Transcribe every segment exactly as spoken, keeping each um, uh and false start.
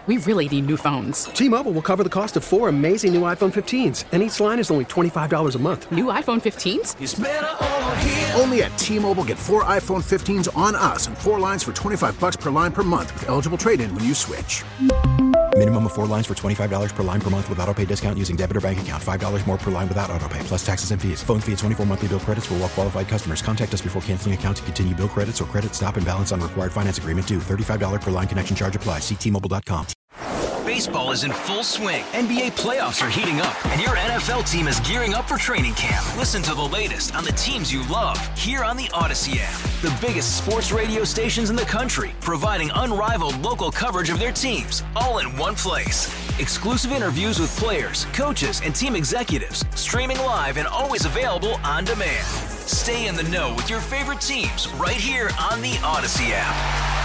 We really need new phones. T-Mobile will cover the cost of four amazing new iPhone fifteens, and each line is only twenty-five dollars a month. New iPhone fifteens? It's better over here. Only at T-Mobile, get four iPhone fifteens on us and four lines for twenty-five dollars per line per month with eligible trade-in when you switch. Minimum of four lines for twenty-five dollars per line per month with autopay discount using debit or bank account. five dollars more per line without autopay, plus taxes and fees. Phone fee at twenty-four monthly bill credits for well-qualified customers. Contact us before canceling account to continue bill credits or credit stop and balance on required finance agreement due. thirty-five dollars per line connection charge applies. See T Mobile dot com. Baseball is in full swing. N B A playoffs are heating up, and your N F L team is gearing up for training camp. Listen to the latest on the teams you love here on the Odyssey app. The biggest sports radio stations in the country, providing unrivaled local coverage of their teams, all in one place. Exclusive interviews with players, coaches, and team executives, streaming live and always available on demand. Stay in the know with your favorite teams right here on the Odyssey app.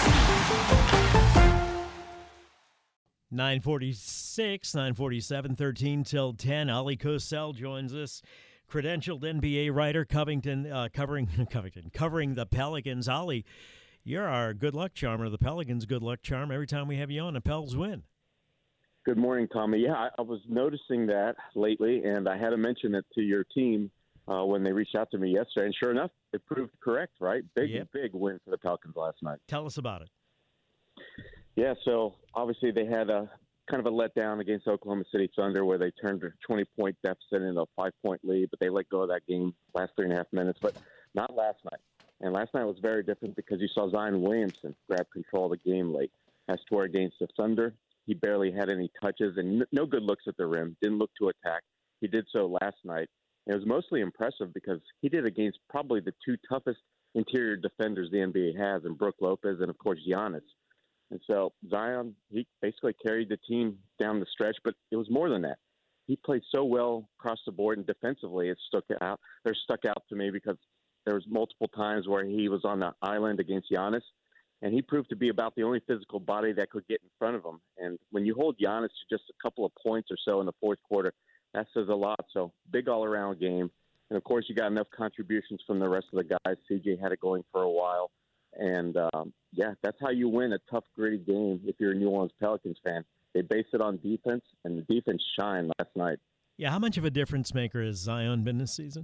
nine forty-six, nine forty-seven, thirteen till ten. Ali Cosell joins us, credentialed N B A writer, Covington, uh, covering Covington, covering the Pelicans. Ali, you're our good luck charmer. The Pelicans' good luck charm. Every time we have you on, the Pels win. Good morning, Tommy. Yeah, I, I was noticing that lately, and I had to mention it to your team uh, when they reached out to me yesterday. And sure enough, it proved correct, right? Big, yep. big win for the Pelicans last night. Tell us about it. Yeah, so obviously they had a kind of a letdown against Oklahoma City Thunder where they turned a twenty-point deficit into a five-point lead, but they let go of that game last three and a half minutes, but not last night. And last night was very different because you saw Zion Williamson grab control of the game late. As to where against the Thunder, he barely had any touches and no good looks at the rim, didn't look to attack. He did so last night. And it was mostly impressive because he did against probably the two toughest interior defenders the N B A has, in Brook Lopez and, of course, Giannis. And so Zion, he basically carried the team down the stretch, but it was more than that. He played so well across the board, and defensively it stuck out. They're stuck out to me because there was multiple times where he was on the island against Giannis, and he proved to be about the only physical body that could get in front of him. And when you hold Giannis to just a couple of points or so in the fourth quarter, that says a lot. So big all-around game. And, of course, you got enough contributions from the rest of the guys. C J had it going for a while. And, um, yeah, that's how you win a tough, gritty game if you're a New Orleans Pelicans fan. They base it on defense, and the defense shined last night. Yeah, how much of a difference maker has Zion been this season?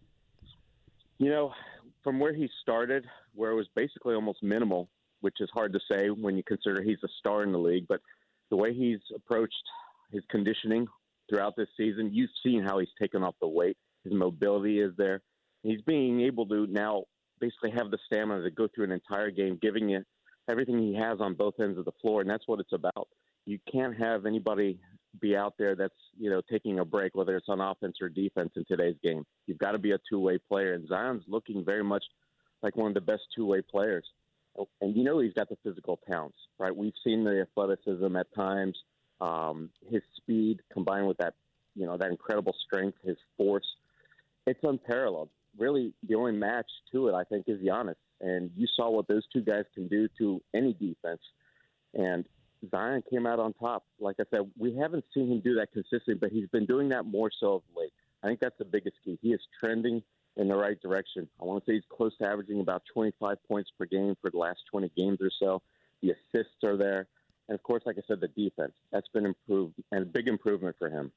You know, from where he started, where it was basically almost minimal, which is hard to say when you consider he's a star in the league, but the way he's approached his conditioning throughout this season, you've seen how he's taken off the weight. His mobility is there. He's being able to now basically have the stamina to go through an entire game, giving you everything he has on both ends of the floor, and that's what it's about. You can't have anybody be out there that's, you know, taking a break, whether it's on offense or defense in today's game. You've got to be a two-way player, and Zion's looking very much like one of the best two-way players. And you know he's got the physical talents, right? We've seen the athleticism at times, um, his speed combined with that, you know, that incredible strength, his force. It's unparalleled. Really, the only match to it, I think, is Giannis. And you saw what those two guys can do to any defense. And Zion came out on top. Like I said, we haven't seen him do that consistently, but he's been doing that more so of late. I think that's the biggest key. He is trending in the right direction. I want to say he's close to averaging about twenty-five points per game for the last twenty games or so. The assists are there. And, of course, like I said, the defense. That's been improved and a big improvement for him.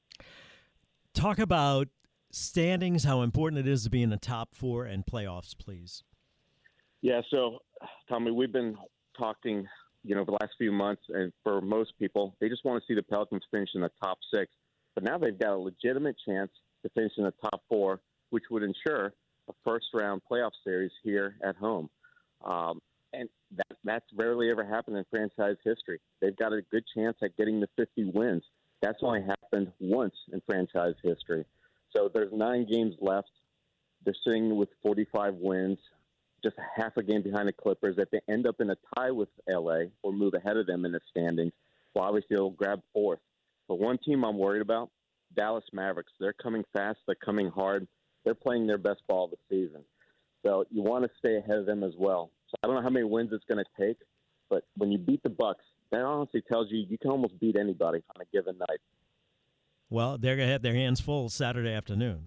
Talk about standings, how important it is to be in the top four and playoffs, please. Yeah, so, Tommy, we've been talking, you know, the last few months, and for most people, they just want to see the Pelicans finish in the top six. But now they've got a legitimate chance to finish in the top four, which would ensure a first-round playoff series here at home. Um, and that, that's rarely ever happened in franchise history. They've got a good chance at getting to fifty wins. That's only happened once in franchise history. So there's nine games left. They're sitting with forty-five wins, just a half a game behind the Clippers. If they end up in a tie with L A or move ahead of them in the standings, well, obviously they'll grab fourth. But one team I'm worried about, Dallas Mavericks. They're coming fast. They're coming hard. They're playing their best ball of the season. So you want to stay ahead of them as well. So I don't know how many wins it's going to take, but when you beat the Bucks, that honestly tells you you can almost beat anybody on a given night. Well, they're going to have their hands full Saturday afternoon.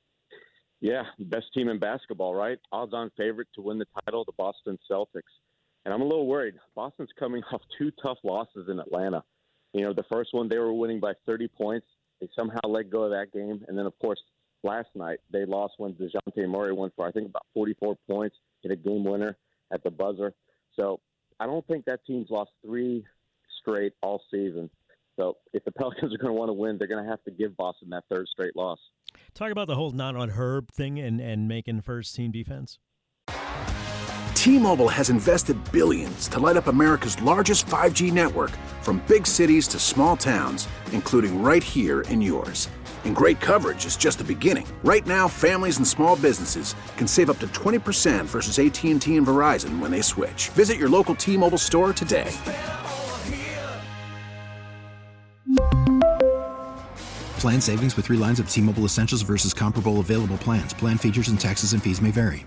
Yeah, best team in basketball, right? Odds-on favorite to win the title, the Boston Celtics. And I'm a little worried. Boston's coming off two tough losses in Atlanta. You know, the first one, they were winning by thirty points. They somehow let go of that game. And then, of course, last night, they lost when DeJounte Murray went for, I think, about forty-four points, hit a game winner at the buzzer. So I don't think that team's lost three straight all season. So if the Pelicans are going to want to win, they're going to have to give Boston that third straight loss. Talk about the whole not on Herb thing and, and making first-team defense. T-Mobile has invested billions to light up America's largest five G network, from big cities to small towns, including right here in yours. And great coverage is just the beginning. Right now, families and small businesses can save up to twenty percent versus A T and T and Verizon when they switch. Visit your local T-Mobile store today. Plan savings with three lines of T-Mobile Essentials versus comparable available plans. Plan features and taxes and fees may vary.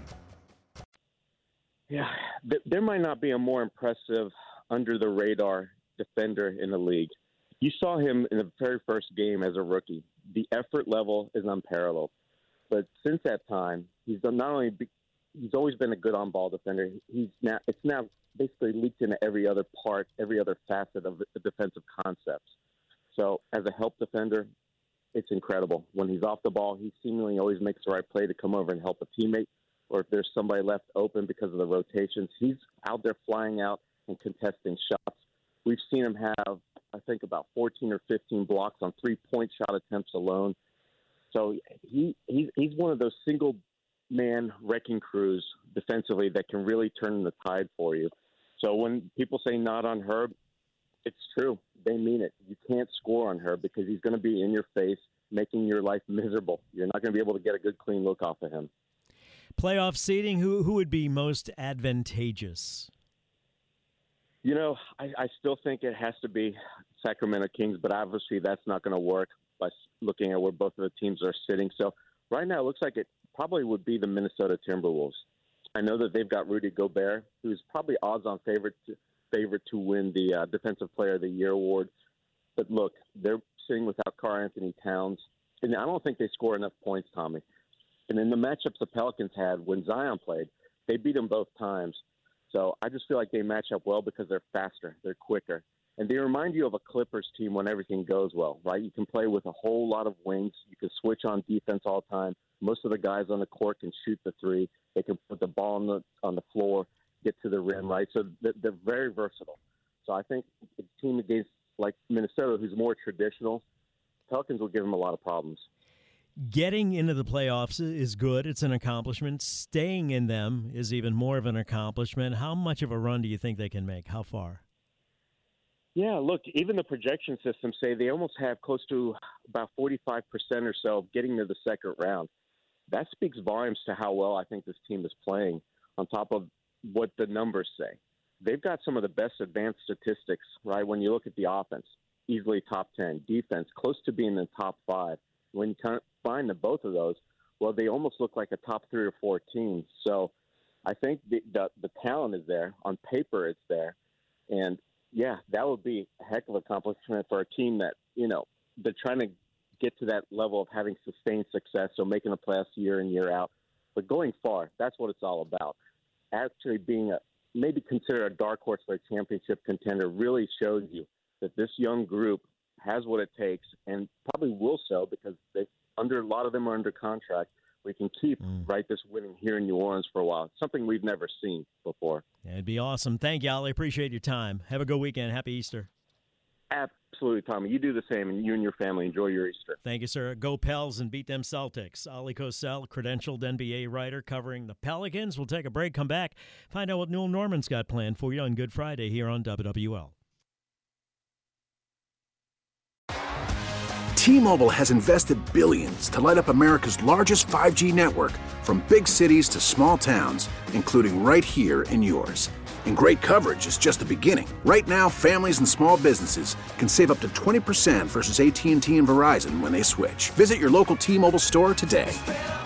Yeah, there might not be a more impressive under-the-radar defender in the league. You saw him in the very first game as a rookie. The effort level is unparalleled. But since that time, he's done not only be, he's always been a good on-ball defender. He's now it's now basically leaked into every other part, every other facet of the defensive concepts. So as a help defender, it's incredible. When he's off the ball, he seemingly always makes the right play to come over and help a teammate. Or if there's somebody left open because of the rotations, he's out there flying out and contesting shots. We've seen him have, I think, about fourteen or fifteen blocks on three-point shot attempts alone. So he he's, he's one of those single-man wrecking crews defensively that can really turn the tide for you. So when people say not on Herb, it's true. They mean it. You can't score on Herb because he's going to be in your face, making your life miserable. You're not going to be able to get a good, clean look off of him. Playoff seeding, who who would be most advantageous? You know, I, I still think it has to be Sacramento Kings, but obviously that's not going to work by looking at where both of the teams are sitting. So right now it looks like it probably would be the Minnesota Timberwolves. I know that they've got Rudy Gobert, who's probably odds-on favorite to, favorite to win the uh, Defensive Player of the Year award. But look, they're sitting without Karl-Anthony Towns, and I don't think they score enough points, Tommy. And in the matchups the Pelicans had when Zion played, they beat them both times. So I just feel like they match up well because they're faster, they're quicker. And they remind you of a Clippers team when everything goes well, right? You can play with a whole lot of wings. You can switch on defense all the time. Most of the guys on the court can shoot the three. They can put the ball on the on the floor, get to the rim, right? So they're, they're very versatile. So I think a team against like Minnesota, who's more traditional, Pelicans will give them a lot of problems. Getting into the playoffs is good. It's an accomplishment. Staying in them is even more of an accomplishment. How much of a run do you think they can make? How far? Yeah, look, even the projection systems say they almost have close to about forty-five percent or so of getting to the second round. That speaks volumes to how well I think this team is playing on top of what the numbers say. They've got some of the best advanced statistics, right, when you look at the offense. Easily top ten. Defense, close to being in the top five. When you kind of find the both of those, well, they almost look like a top three or four team. So I think the, the the talent is there. On paper, it's there. And, yeah, that would be a heck of an accomplishment for a team that, you know, they're trying to get to that level of having sustained success, so making the playoffs year in, year out. But going far, that's what it's all about. Actually being a maybe considered a dark horse for a championship contender really shows you that this young group has what it takes, and probably will so because they under a lot of them are under contract. We can keep mm. right this winning here in New Orleans for a while. It's something we've never seen before. Yeah, it'd be awesome. Thank you, Ollie. Appreciate your time. Have a good weekend. Happy Easter. Absolutely, Tommy. You do the same, and you and your family enjoy your Easter. Thank you, sir. Go Pels and beat them Celtics. Ollie Cosell, credentialed N B A writer covering the Pelicans. We'll take a break, come back, find out what Newell Norman's got planned for you on Good Friday here on W W L. T-Mobile has invested billions to light up America's largest five G network, from big cities to small towns, including right here in yours. And great coverage is just the beginning. Right now, families and small businesses can save up to twenty percent versus A T and T and Verizon when they switch. Visit your local T-Mobile store today.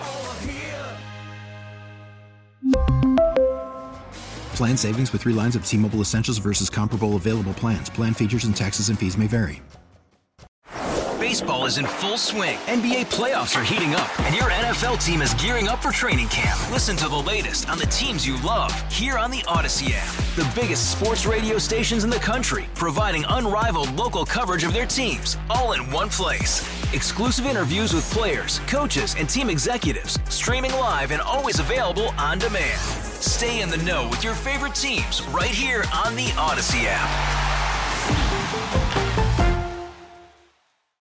Plan savings with three lines of T-Mobile Essentials versus comparable available plans. Plan features and taxes and fees may vary. Baseball is in full swing. N B A playoffs are heating up, and your N F L team is gearing up for training camp. Listen to the latest on the teams you love here on the Odyssey app. The biggest sports radio stations in the country, providing unrivaled local coverage of their teams, all in one place. Exclusive interviews with players, coaches, and team executives, streaming live and always available on demand. Stay in the know with your favorite teams right here on the Odyssey app.